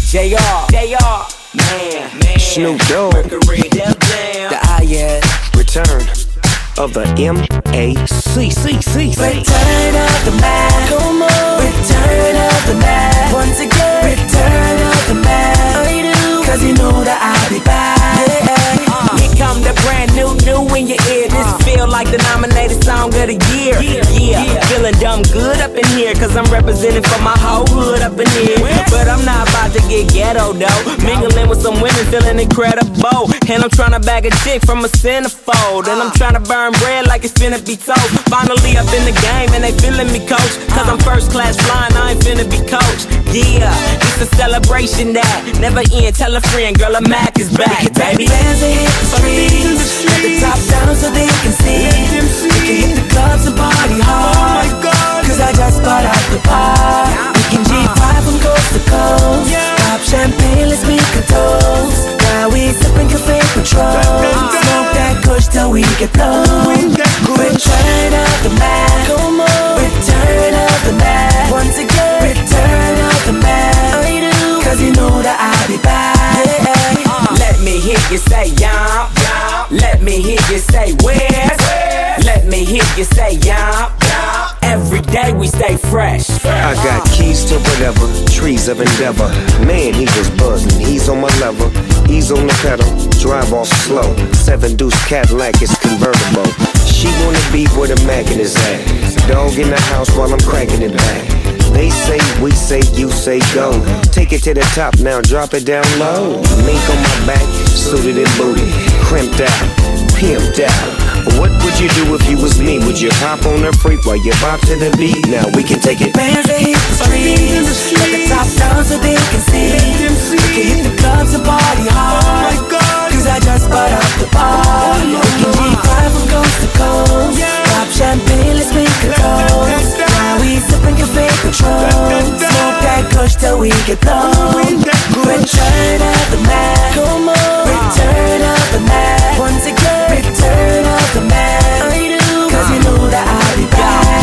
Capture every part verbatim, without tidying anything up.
J R, J R, man, man. Snoop Dogg, Mercury, Def Jam, the I S. Return of the M A C C C C. Return of the Mac, come on. Return of the Mac, once again. Return of the Mac, I do, cause you know that I'll be back. Yeah. Uh. Here come the brand new, new in your ear. This uh. feel like the nominated song of the year. Yeah, yeah. yeah. Feeling dumb good up in here, cause I'm representing for my whole hood up in here. Where? But I'm not about to get ghetto though. Mingling with some women, feeling incredible. And I'm trying to bag a chick from a centerfold. And I'm trying to burn bread like it's finna be told. Finally up in the game and they feeling me, coach. Cause I'm first class flying, I ain't finna be coached. Yeah, it's a celebration that never end. Tell a friend, girl, a Mac is back, baby. Bands that hit the streets, let the top down so they can see. We can hit the clubs and party hard, cause I just got out the bar. We can G five from coast to coast, pop champagne, let's make a toast. Now we sipping cafe Patrol, smoke that kush till we get blown. Return of the Mac, come on. Return of the Mac, once again. Return of the Mac, I do, cause you know that I'll be back. Yeah. Uh. Let me hear you say yum, yum. Let me hear you say where. Let me hear you say yum, yum. Every day we stay fresh. I got keys to whatever, trees of endeavor. Man, he was buzzing, he's on my level. He's on the pedal, drive off slow. Seven deuce Cadillac is convertible. She wanna be where the Mac in his at. Dog in the house while I'm cranking it back. They say, we say, you say go. Take it to the top now, drop it down low. Mink on my back, suited and booted, crimped out, pimped out. What would you do if you was me? Would you hop on the freak while you bop to the beat? Now we can take it. Bands that hit the streets, let the top down so they can see. We can hit the clubs and party hard, cause I just got out the bar. We can G five from coast to coast, pop champagne, let's make a toast. Now we sipping cafe Patrol, smoke that kush till we get blown. Return of the Mac, come on. Return of the Mac, once again. Return of the Mac, I do, cause you know that I'll be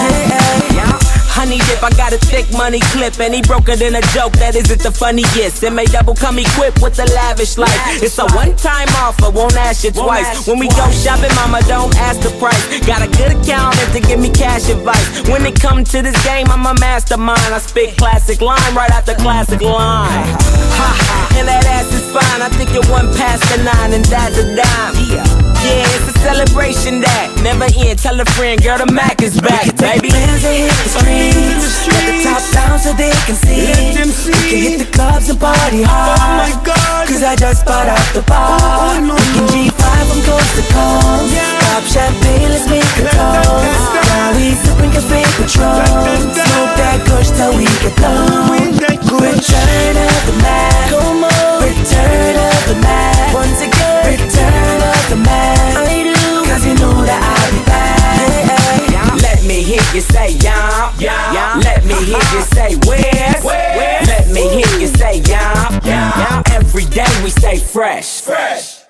back. Honey dip, I got a thick money clip, and he broke it in a joke that isn't the funniest. And may double come equipped with a lavish life. It's a one-time offer, won't ask you twice. When we go shopping, mama, don't ask the price. Got a good accountant to give me cash advice. When it comes to this game, I'm a mastermind. I spit classic line right after classic line. Ha, and that ass is fine. I think you're one past the nine, and that's a dime. Yeah. Yeah, it's a celebration that never end. Tell a friend, girl, the Mac is back, baby. Bands that hit the streets, let the top down so they can see. We can hit the clubs and party hard, cause I just got out the bar. We can G five from coast to coast, pop champagne, let's make a toast. Now we sipping cafe Patrol, smoke that kush till we get blown. Return of the Mac, come on. Return of the Mac, once again. Return of the Mac, I do, cause you know that I'll be back. Yeah. Let me hear you say yum, yum. Let me hear you say where. Let me hear you say yum, yum. Every day we stay fresh. Fresh.